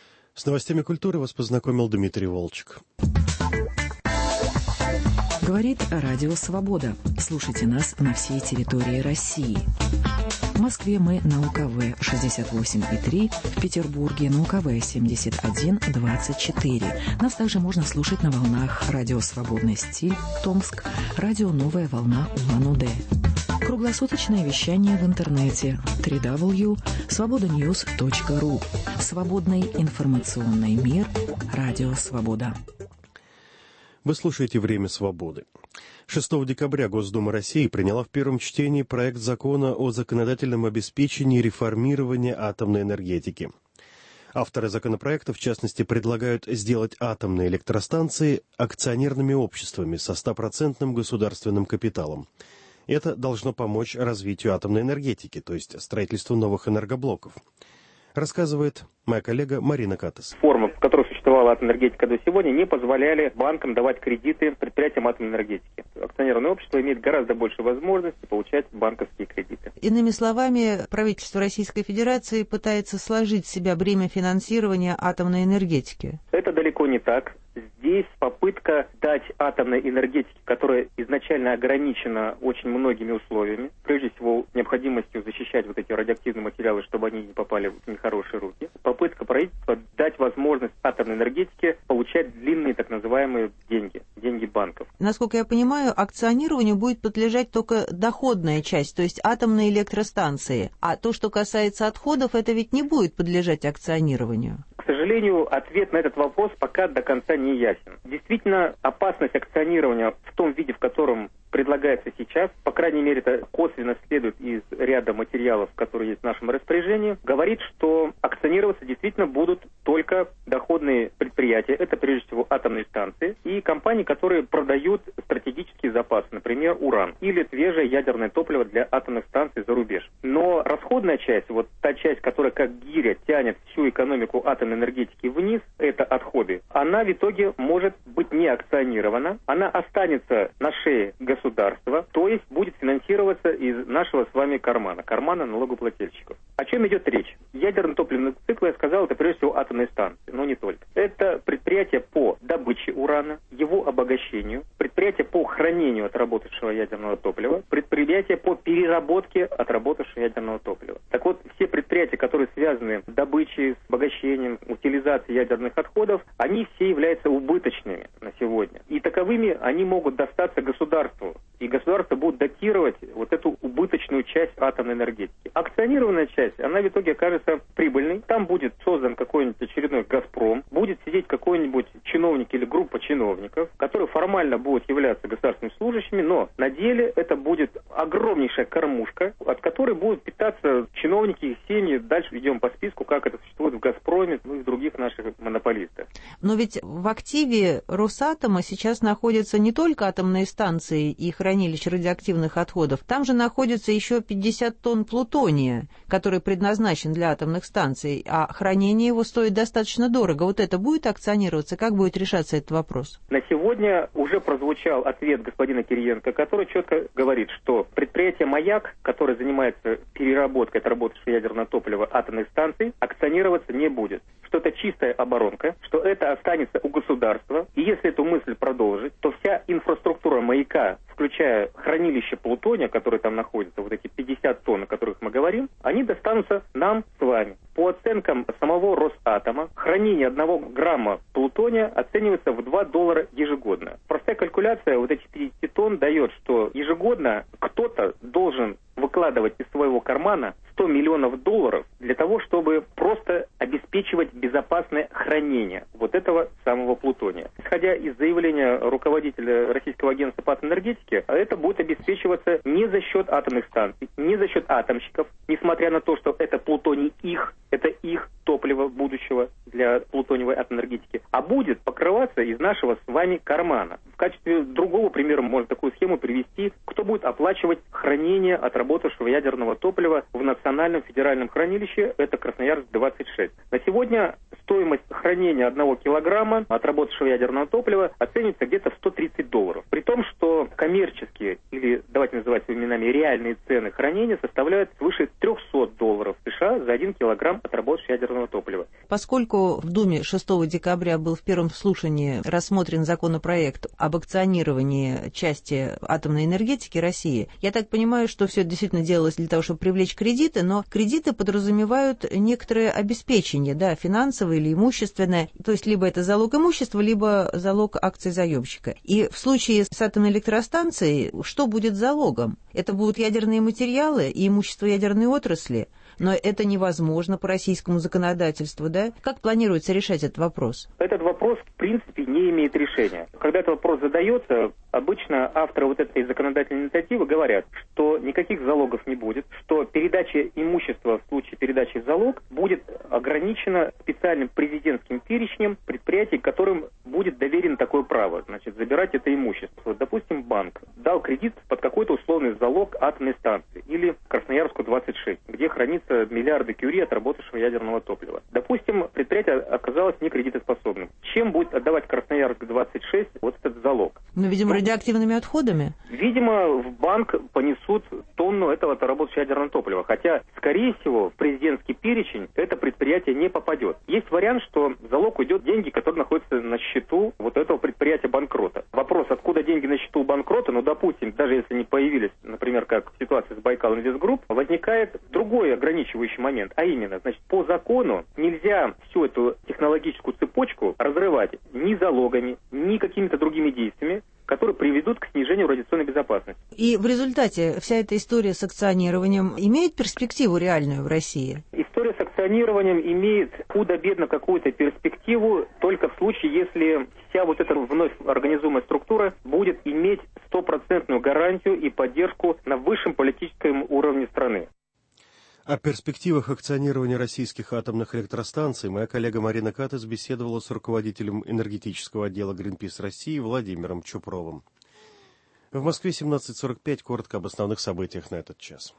С новостями культуры вас познакомил Дмитрий Волчек. Говорит Радио Свобода. Слушайте нас на всей территории России. В Москве мы на УКВ 68,3, в Петербурге на УКВ 71,24. Нас также можно слушать на волнах Радио Свободный стиль, Томск, Радио Новая волна Улан-Удэ. Круглосуточное вещание в интернете www.svobodanews.ru. Свободный информационный мир. Радио Свобода. Вы слушаете «Время свободы». 6 декабря Госдума России приняла в первом чтении проект закона о законодательном обеспечении реформирования атомной энергетики. Авторы законопроекта, в частности, предлагают сделать атомные электростанции акционерными обществами со 100% государственным капиталом. Это должно помочь развитию атомной энергетики, то есть строительству новых энергоблоков. Рассказывает моя коллега Марина Катас. Формы, в которых существовала атомная энергетика до сегодня, не позволяли банкам давать кредиты предприятиям атомной энергетики. Акционерное общество имеет гораздо больше возможностей получать банковские кредиты. Иными словами, правительство Российской Федерации пытается сложить с себя бремя финансирования атомной энергетики. Это далеко не так. Здесь попытка дать атомной энергетике, которая изначально ограничена очень многими условиями, прежде всего необходимостью защищать вот эти радиоактивные материалы, чтобы они не попали в нехорошие руки. Попытка правительства дать возможность атомной энергетике получать длинные так называемые деньги банков. Насколько я понимаю, акционированию будет подлежать только доходная часть, то есть атомные электростанции. А то, что касается отходов, это ведь не будет подлежать акционированию. К сожалению, ответ на этот вопрос пока до конца не ясен. Действительно, опасность акционирования в том виде, в котором предлагается сейчас, по крайней мере, это косвенно следует из ряда материалов, которые есть в нашем распоряжении, говорит, что акционироваться действительно будут только доходные предприятия, это прежде всего атомные станции, и компании, которые продают стратегические запасы, например, уран, или свежее ядерное топливо для атомных станций за рубеж. Но расходная часть, вот та часть, которая как гиря тянет всю экономику атомной энергетики вниз, это отходы, она в итоге может быть не акционирована, она останется на шее государства, то есть будет финансироваться из нашего с вами кармана налогоплательщиков. О чем идет речь? Ядерно-топливный цикл, я сказал, это прежде всего атомные станции, но не только. Это предприятия по добыче урана, его обогащению, предприятия по хранению отработавшего ядерного топлива, предприятия по переработке отработавшего ядерного топлива. Так вот, все предприятия, которые связаны с добычей, с обогащением, утилизацией ядерных отходов, они все являются убыточными на сегодня. И таковыми они могут достаться государству и государство будет датировать вот эту убыточную часть атомной энергетики. Акционированная часть, она в итоге окажется прибыльной. Там будет создан какой-нибудь очередной «Газпром», будет сидеть какой-нибудь чиновник или группа чиновников, которые формально будут являться государственными служащими, но на деле это будет огромнейшая кормушка, от которой будут питаться чиновники и семьи. Дальше идем по списку, как это существует в «Газпроме», ну и в других наших монополистах. Но ведь в активе Росатома сейчас находятся не только атомные станции и хранилища радиоактивных отходов, там же находится еще 50 тонн плутония, который предназначен для атомных станций, а хранение его стоит достаточно дорого. Вот это будет акционироваться? Как будет решаться этот вопрос? На сегодня уже прозвучал ответ господина Кириенко, который четко говорит, что предприятие «Маяк», которое занимается переработкой отработавшего ядерного топлива атомных станций, акционироваться не будет. Что это чистая оборонка, что это останется у государства. И если эту мысль продолжить, то вся инфраструктура «Маяка», включая хранилище плутония, которые там находятся, вот эти 50 тонн, о которых мы говорим, они достанутся нам с вами. По оценкам самого Росатома, хранение 1 грамма плутония оценивается в $2 ежегодно. Простая калькуляция вот этих 50 тонн дает, что ежегодно кто-то должен выкладывать из своего кармана $100 миллионов для того, чтобы просто обеспечивать безопасное хранение вот этого самого плутония. Исходя из заявления руководителя Российского агентства по атомной энергетике, это будет обеспечиваться не за счет атомных станций, не за счет атомщиков, несмотря на то, что это плутоний это их топливо будущего для плутониевой атомной энергетики, а будет покрываться из нашего с вами кармана. В качестве другого примера можно такую схему привести, кто будет оплачивать хранение отработавшего ядерного топлива в Национальном федеральном хранилище, это Красноярск-26. На сегодня стоимость хранения 1 килограмма отработавшего ядерного топлива оценивается где-то в $130. При том, что коммерческие, или давайте называть своими именами, реальные цены хранения составляют свыше $300 США за 1 килограмм отработавшего ядерного топлива. Поскольку в Думе 6 декабря был в первом слушании рассмотрен законопроект об акционировании части атомной энергетики России, я так понимаю, что все это действительно делалось для того, чтобы привлечь кредиты, но кредиты подразумевают некоторое обеспечение, да, финансовое или имущественное, то есть либо это залог имущества, либо залог акций заемщика. И в случае с атомной электростанцией, что будет залогом? Это будут ядерные материалы и имущество ядерной отрасли, но это невозможно по российскому законодательству, да? Как планируется решать этот вопрос? Этот вопрос, в принципе, не имеет решения. Когда этот вопрос задается, обычно авторы вот этой законодательной инициативы говорят, что никаких залогов не будет, что передача имущества в случае передачи в залог будет ограничена специальным президентским перечнем предприятий, которым будет доверено такое право, значит, забирать это имущество. Допустим, банк дал кредит под какой-то условный залог атомной станции или Красноярску-26, где хранится миллиарды кюри отработавшего ядерного топлива. Допустим, предприятие оказалось некредитоспособным. Чем будет отдавать Красноярск-26 вот этот залог? Ну, видимо, радиоактивными отходами? Видимо, в банк понесут тонну этого отработавшего ядерного топлива. Хотя, скорее всего, в президентский перечень это предприятие не попадет. Есть вариант, что в залог уйдет деньги, которые находятся на счету вот этого предприятия банкрота. Вопрос, откуда деньги на счету банкрота, ну, допустим, даже если не появились, например, как в ситуации с Байкал Инвестгрупп, возникает другой ограничивающий момент, а именно, значит, по закону нельзя всю эту технологическую цепочку разрывать ни залогами, ни какими-то другими действиями, которые приведут к снижению радиационной безопасности. И в результате вся эта история с акционированием имеет перспективу реальную в России? История с акционированием имеет худо-бедно какую-то перспективу только в случае, если вся вот эта вновь организуемая структура будет иметь 100% гарантию и поддержку на высшем политическом уровне страны. О перспективах акционирования российских атомных электростанций моя коллега Марина Катес беседовала с руководителем энергетического отдела Greenpeace России Владимиром Чупровым. В Москве 17:45. Коротко об основных событиях на этот час.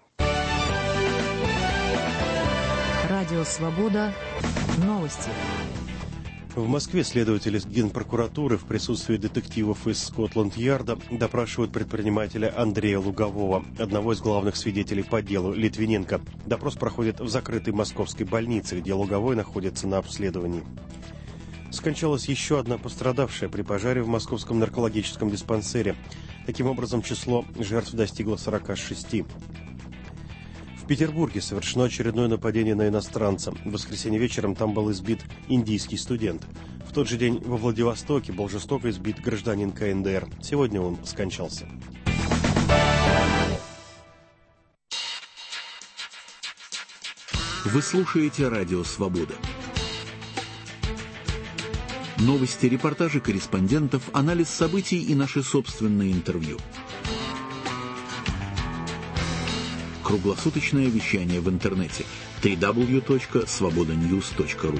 Радио «Свобода». Новости. В Москве следователи Генпрокуратуры в присутствии детективов из Скотланд-Ярда допрашивают предпринимателя Андрея Лугового, одного из главных свидетелей по делу Литвиненко. Допрос проходит в закрытой московской больнице, где Луговой находится на обследовании. Скончалась еще одна пострадавшая при пожаре в московском наркологическом диспансере. Таким образом, число жертв достигло 46. В Петербурге совершено очередное нападение на иностранца. В воскресенье вечером там был избит индийский студент. В тот же день во Владивостоке был жестоко избит гражданин КНДР. Сегодня он скончался. Вы слушаете «Радио Свобода». Новости, репортажи корреспондентов, анализ событий и наши собственные интервью. Круглосуточное вещание в интернете www.svobodanews.ru.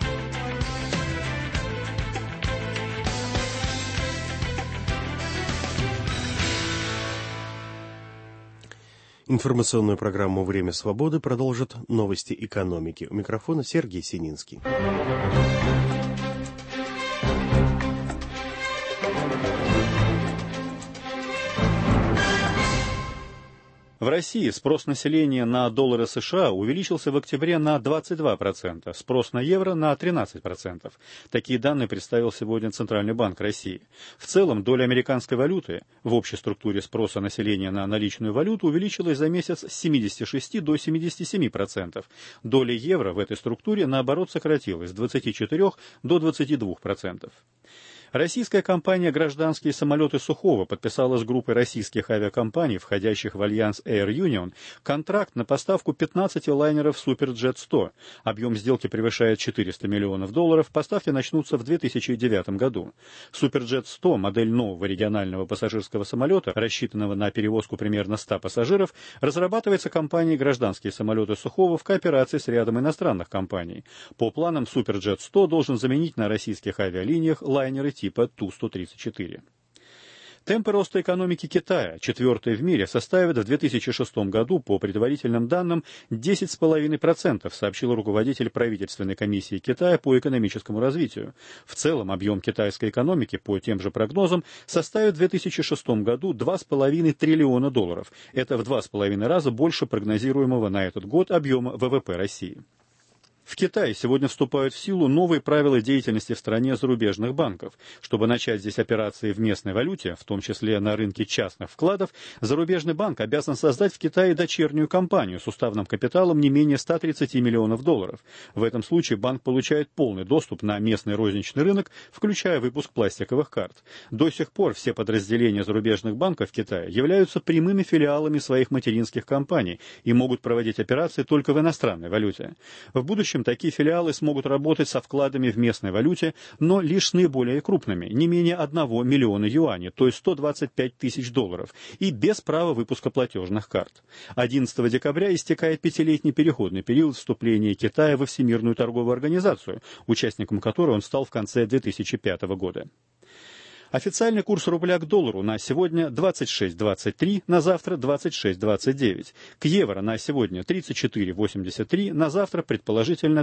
Информационную программу «Время свободы» продолжат новости экономики. У микрофона Сергей Сининский. В России спрос населения на доллары США увеличился в октябре на 22%, спрос на евро на 13%. Такие данные представил сегодня Центральный банк России. В целом, доля американской валюты в общей структуре спроса населения на наличную валюту увеличилась за месяц с 76 до 77%. Доля евро в этой структуре, наоборот, сократилась с 24 до 22%. Российская компания «Гражданские самолеты Сухого» подписала с группой российских авиакомпаний, входящих в альянс Air Union, контракт на поставку 15 лайнеров Суперджет-100. Объем сделки превышает $400 миллионов. Поставки начнутся в 2009 году. Суперджет-100, модель нового регионального пассажирского самолета, рассчитанного на перевозку примерно 100 пассажиров, разрабатывается компанией «Гражданские самолеты Сухого» в кооперации с рядом иностранных компаний. По планам Суперджет-100 должен заменить на российских авиалиниях лайнеры типа Ту-134. Темпы роста экономики Китая, четвертые в мире, составят в 2006 году, по предварительным данным, 10,5%, сообщил руководитель правительственной комиссии Китая по экономическому развитию. В целом, объем китайской экономики, по тем же прогнозам, составит в 2006 году $2,5 триллиона. Это в 2,5 раза больше прогнозируемого на этот год объема ВВП России. В Китае сегодня вступают в силу новые правила деятельности в стране зарубежных банков. Чтобы начать здесь операции в местной валюте, в том числе на рынке частных вкладов, зарубежный банк обязан создать в Китае дочернюю компанию с уставным капиталом не менее $130 миллионов. В этом случае банк получает полный доступ на местный розничный рынок, включая выпуск пластиковых карт. До сих пор все подразделения зарубежных банков в Китае являются прямыми филиалами своих материнских компаний и могут проводить операции только в иностранной валюте. В будущем такие филиалы смогут работать со вкладами в местной валюте, но лишь с наиболее крупными, не менее 1 миллиона юаней, то есть $125 тысяч, и без права выпуска платежных карт. 11 декабря истекает 5-летний переходный период вступления Китая во Всемирную торговую организацию, участником которой он стал в конце 2005 года. Официальный курс рубля к доллару на сегодня 26.23, на завтра 26.29. К евро на сегодня 34.83, на завтра предположительно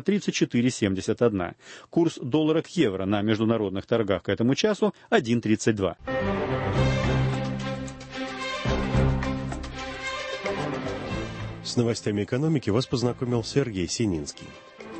34.71. Курс доллара к евро на международных торгах к этому часу 1.32. С новостями экономики вас познакомил Сергей Сининский.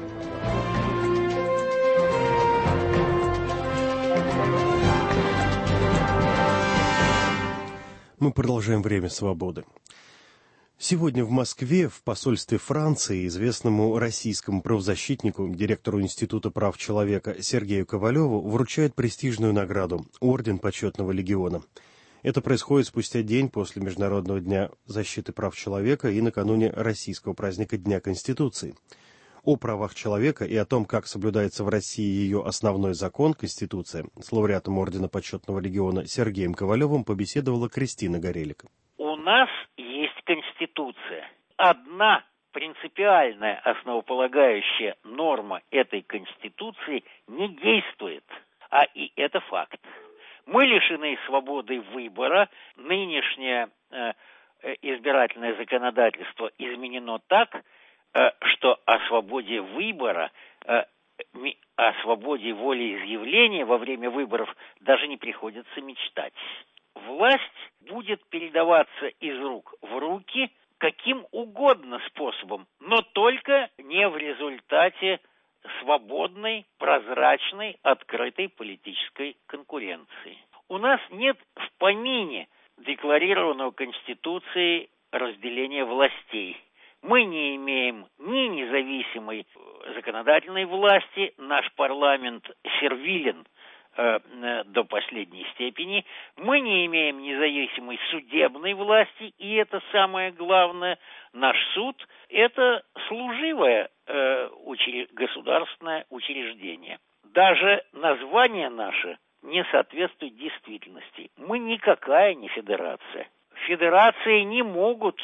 Мы продолжаем «Время свободы». Сегодня в Москве в посольстве Франции известному российскому правозащитнику, директору Института прав человека Сергею Ковалеву вручают престижную награду – Орден Почетного легиона. Это происходит спустя день после Международного дня защиты прав человека и накануне российского праздника Дня Конституции. О правах человека и о том, как соблюдается в России ее основной закон, Конституция, с лауреатом Ордена Почетного легиона Сергеем Ковалевым побеседовала Кристина Горелик. У нас есть Конституция. Одна принципиальная основополагающая норма этой Конституции не действует, и это факт. Мы лишены свободы выбора. Нынешнее избирательное законодательство изменено так, что о свободе выбора, о свободе волеизъявления во время выборов даже не приходится мечтать. Власть будет передаваться из рук в руки каким угодно способом, но только не в результате свободной, прозрачной, открытой политической конкуренции. У нас нет в помине декларированного Конституцией разделения властей. Мы не имеем ни независимой законодательной власти, наш парламент сервилен до последней степени. Мы не имеем независимой судебной власти, и это самое главное. Наш суд – это служивая государственное учреждение. Даже название наше не соответствует действительности. Мы никакая не федерация. Федерации не может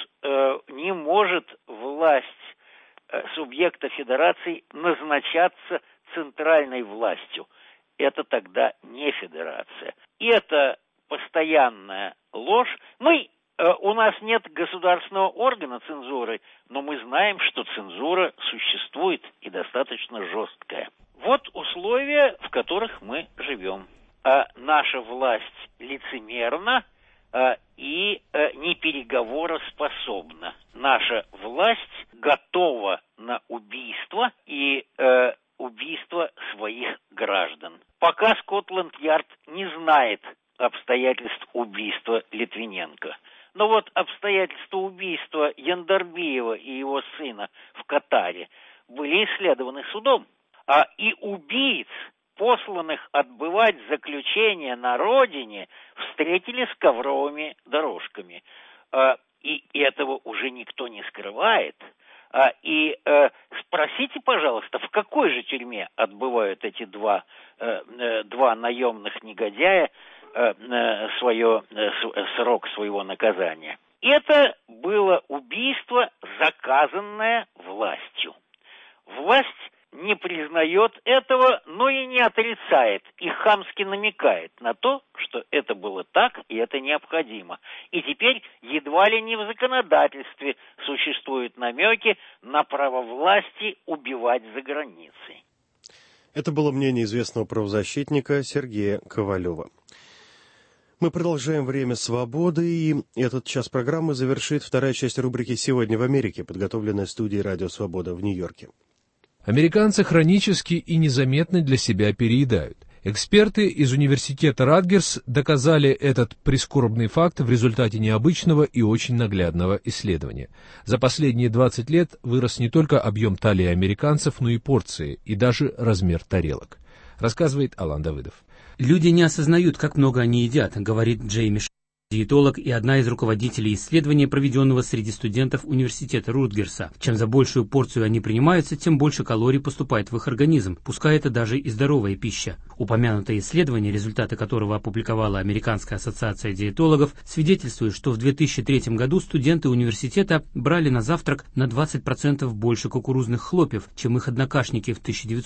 власть субъекта федерации назначаться центральной властью. Это тогда не федерация. И это постоянная ложь. У нас нет государственного органа цензуры, но мы знаем, что цензура существует и достаточно жесткая. Вот условия, в которых мы живем. Наша власть лицемерна и непереговороспособна. Наша власть готова на убийство и убийство своих граждан. Пока Скотланд-Ярд не знает обстоятельств убийства Литвиненко. Но вот обстоятельства убийства Яндарбиева и его сына в Катаре были исследованы судом. И убийц, посланных отбывать заключение на родине, встретили с ковровыми дорожками. И этого уже никто не скрывает. Спросите, пожалуйста, в какой же тюрьме отбывают эти два наемных негодяя срок своего наказания? Это было убийство, заказанное властью. Власть не признает этого, но и не отрицает, и хамски намекает на то, что это было так, и это необходимо. И теперь едва ли не в законодательстве существуют намеки на право власти убивать за границей. Это было мнение известного правозащитника Сергея Ковалева. Мы продолжаем «Время свободы», и этот час программы завершит вторая часть рубрики «Сегодня в Америке», подготовленная студией «Радио Свобода» в Нью-Йорке. Американцы хронически и незаметно для себя переедают. Эксперты из университета Радгерс доказали этот прискорбный факт в результате необычного и очень наглядного исследования. За последние 20 лет вырос не только объем талии американцев, но и порции, и даже размер тарелок. Рассказывает Алан Давыдов. Люди не осознают, как много они едят, говорит Джейми Ш, диетолог и одна из руководителей исследования, проведенного среди студентов университета Рутгерса. Чем за большую порцию они принимаются, тем больше калорий поступает в их организм, пускай это даже и здоровая пища. Упомянутое исследование, результаты которого опубликовала Американская ассоциация диетологов, свидетельствует, что в 2003 году студенты университета брали на завтрак на 20% больше кукурузных хлопьев, чем их однокашники в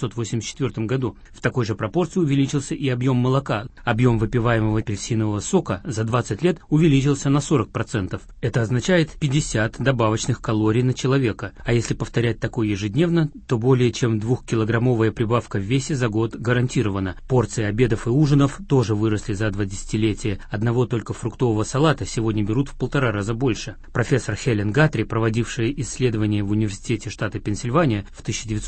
1984 году. В такой же пропорции увеличился и объем молока. Объем выпиваемого апельсинового сока за 20 лет увеличился на 40%. Это означает 50 добавочных калорий на человека. А если повторять такое ежедневно, то более чем 2-килограммовая прибавка в весе за год гарантирована. Порции обедов и ужинов тоже выросли за 2 десятилетия. Одного только фруктового салата сегодня берут в 1,5 раза больше. Профессор Хелен Гатри, проводившая исследование в университете штата Пенсильвания в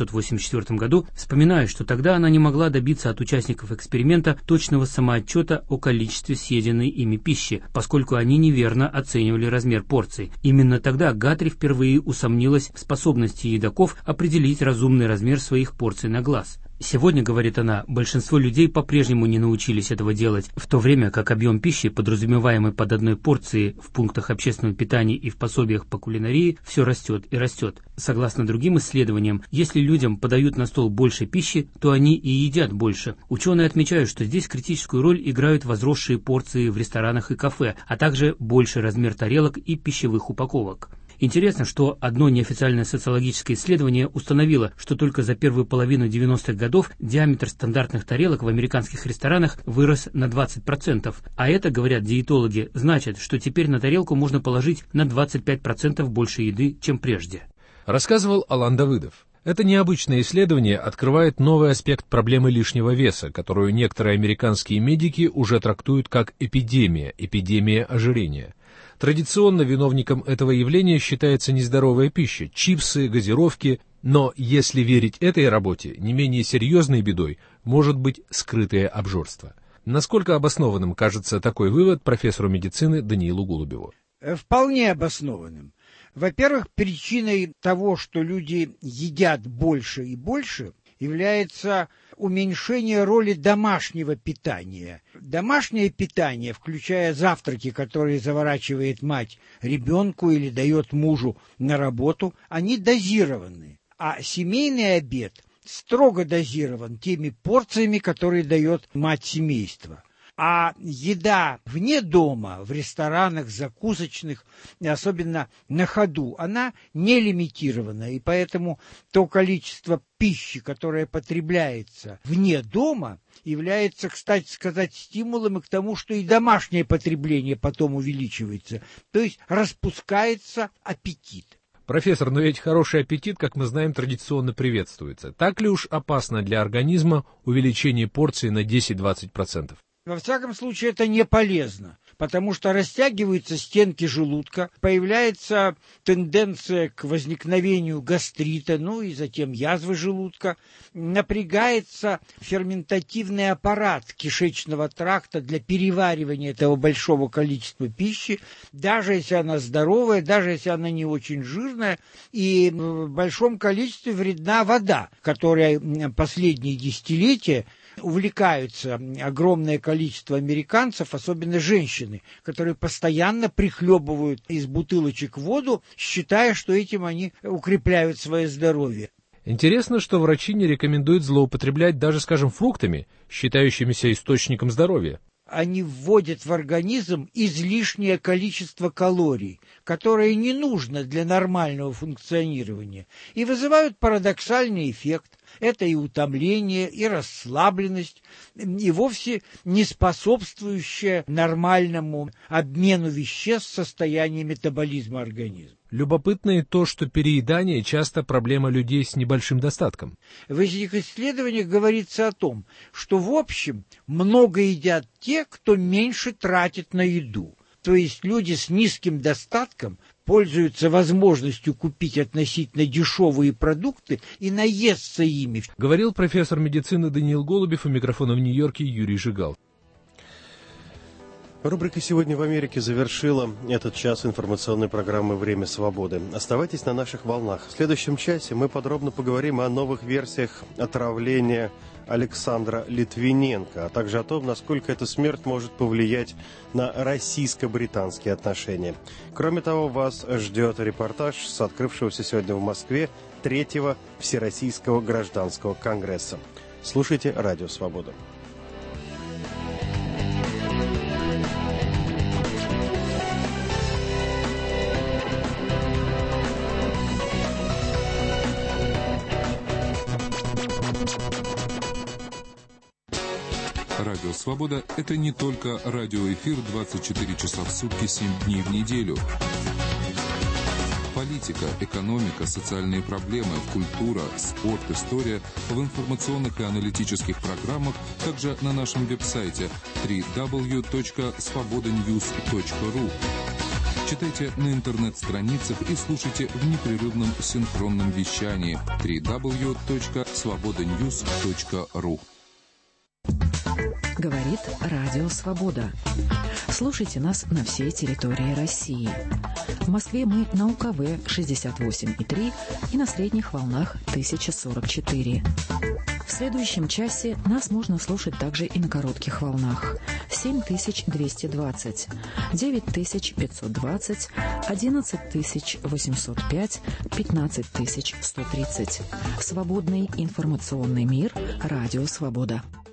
1984 году, вспоминает, что тогда она не могла добиться от участников эксперимента точного самоотчета о количестве съеденной ими пищи, поскольку они неверно оценивали размер порций. Именно тогда Гатри впервые усомнилась в способности едоков определить разумный размер своих порций на глаз. Сегодня, говорит она, большинство людей по-прежнему не научились этого делать, в то время как объем пищи, подразумеваемый под одной порцией в пунктах общественного питания и в пособиях по кулинарии, все растет и растет. Согласно другим исследованиям, если людям подают на стол больше пищи, то они и едят больше. Ученые отмечают, что здесь критическую роль играют возросшие порции в ресторанах и кафе, а также больший размер тарелок и пищевых упаковок. Интересно, что одно неофициальное социологическое исследование установило, что только за первую половину 90-х годов диаметр стандартных тарелок в американских ресторанах вырос на 20%. А это, говорят диетологи, значит, что теперь на тарелку можно положить на 25% больше еды, чем прежде. Рассказывал Алан Давыдов. Это необычное исследование открывает новый аспект проблемы лишнего веса, которую некоторые американские медики уже трактуют как эпидемия ожирения. Традиционно виновником этого явления считается нездоровая пища, чипсы, газировки, но, если верить этой работе, не менее серьезной бедой может быть скрытое обжорство. Насколько обоснованным кажется такой вывод профессору медицины Даниилу Голубеву? Вполне обоснованным. Во-первых, причиной того, что люди едят больше и больше, является уменьшение роли домашнего питания. Домашнее питание, включая завтраки, которые заворачивает мать ребенку или дает мужу на работу, они дозированы. А семейный обед строго дозирован теми порциями, которые дает мать семейства. А еда вне дома, в ресторанах, закусочных, особенно на ходу, она не лимитирована. И поэтому то количество пищи, которое потребляется вне дома, является, кстати сказать, стимулом и к тому, что и домашнее потребление потом увеличивается. То есть распускается аппетит. Профессор, но ведь хороший аппетит, как мы знаем, традиционно приветствуется. Так ли уж опасно для организма увеличение порции на 10-20%? Во всяком случае, это не полезно, потому что растягиваются стенки желудка, появляется тенденция к возникновению гастрита, ну и затем язвы желудка, напрягается ферментативный аппарат кишечного тракта для переваривания этого большого количества пищи, даже если она здоровая, даже если она не очень жирная, и в большом количестве вредна вода, которая последние десятилетия увлекаются огромное количество американцев, особенно женщины, которые постоянно прихлебывают из бутылочек воду, считая, что этим они укрепляют свое здоровье. Интересно, что врачи не рекомендуют злоупотреблять даже, скажем, фруктами, считающимися источником здоровья. Они вводят в организм излишнее количество калорий, которое не нужно для нормального функционирования, и вызывают парадоксальный эффект. Это и утомление, и расслабленность, и вовсе не способствующее нормальному обмену веществ в состоянии метаболизма организма. Любопытно и то, что переедание часто проблема людей с небольшим достатком. В этих исследованиях говорится о том, что в общем много едят те, кто меньше тратит на еду. То есть люди с низким достатком пользуются возможностью купить относительно дешевые продукты и наесться ими. Говорил профессор медицины Даниил Голубев, у микрофона в Нью-Йорке Юрий Жигал. Рубрика «Сегодня в Америке» завершила этот час информационной программы «Время свободы». Оставайтесь на наших волнах. В следующем часе мы подробно поговорим о новых версиях отравления Александра Литвиненко, а также о том, насколько эта смерть может повлиять на российско-британские отношения. Кроме того, вас ждет репортаж с открывшегося сегодня в Москве 3-го Всероссийского гражданского конгресса. Слушайте «Радио Свобода». Радио «Свобода» — это не только радиоэфир 24 часа в сутки, 7 дней в неделю. Политика, экономика, социальные проблемы, культура, спорт, история в информационных и аналитических программах, также на нашем веб-сайте www.svobodanews.ru. Читайте на интернет-страницах и слушайте в непрерывном синхронном вещании www.svobodanews.ru. Говорит Радио Свобода. Слушайте нас на всей территории России. В Москве мы на УКВ 68,3 и на средних волнах 1044. В следующем часе нас можно слушать также и на коротких волнах 7220, 9520, 11805, 15130. Свободный информационный мир. Радио Свобода.